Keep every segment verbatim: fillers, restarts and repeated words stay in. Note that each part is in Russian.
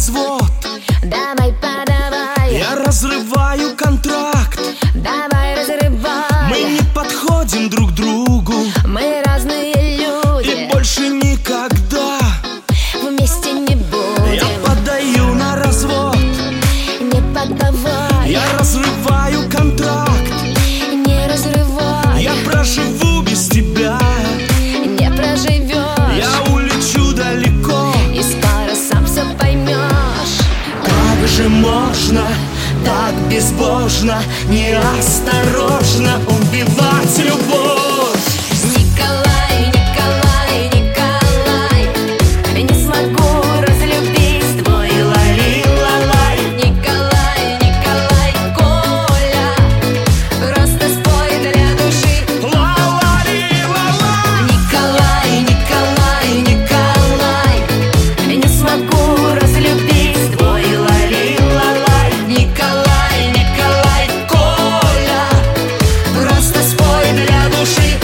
развод. Давай, подавай. Я разрываю контракт. Давай, разрывай. Мы не подходим друг другу. Мы разные люди. И больше никогда вместе не будем. Я подаю на развод. Не подавай. Я разрываю контракт. Не разрывай. Я проживу без тебя. Не проживешь. Я улечу далеко. И скоро сам все поймешь. Как же можно так безбожно, неосторожно убивать любовь? Николай, Николай, Николай, не смогу разлюбить твой лали-лалай. Николай, Николай, Коля, просто спой для души. Ла-ла-ли-ла-ла. Николай, Николай, Николай, не смогу разлюбить твой лали-лалай. Николай, Николай, Коля, просто спой для души.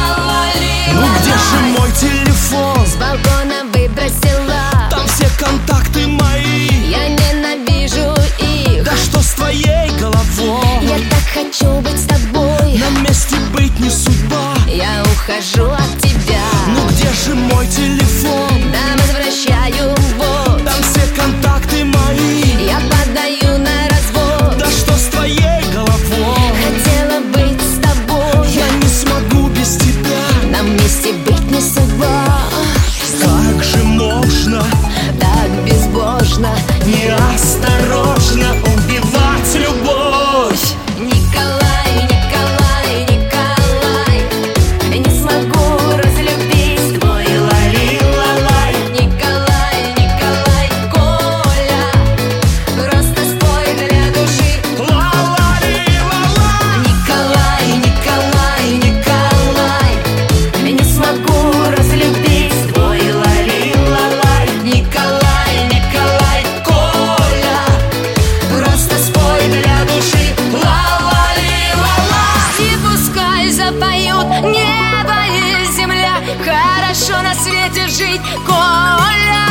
Ну где же мой телефон? С балкона выбросила. Там все контакты мои. Я ненавижу их. Да что с твоей головой? Я так хочу быть с тобой. На месте быть не судьба. Я ухожу от тебя. Ну где же мой телефон? Да, возвращаю вот. Там все контакты мои. Я подаю на развод. Да что с твоей головой? Хотела быть с тобой. Я не смогу без тебя. Нам вместе быть не судьба. Как же можно Так безбожно, неосторожно убивать любовь? Николай, Николай, Николай, не смогу разлюбить твой лали-лалай. Николай, Николай, Коля, просто спой для души. Ла-ла-ли-ла-ла. Николай, Николай, Николай, не смогу разлюбить твой лали-лалай. Николай, Николай, Коля, просто спой для души. Ла-ла-ли-ла-ла. И пускай запоют небо и земля. Хорошо на свете жить, Коля.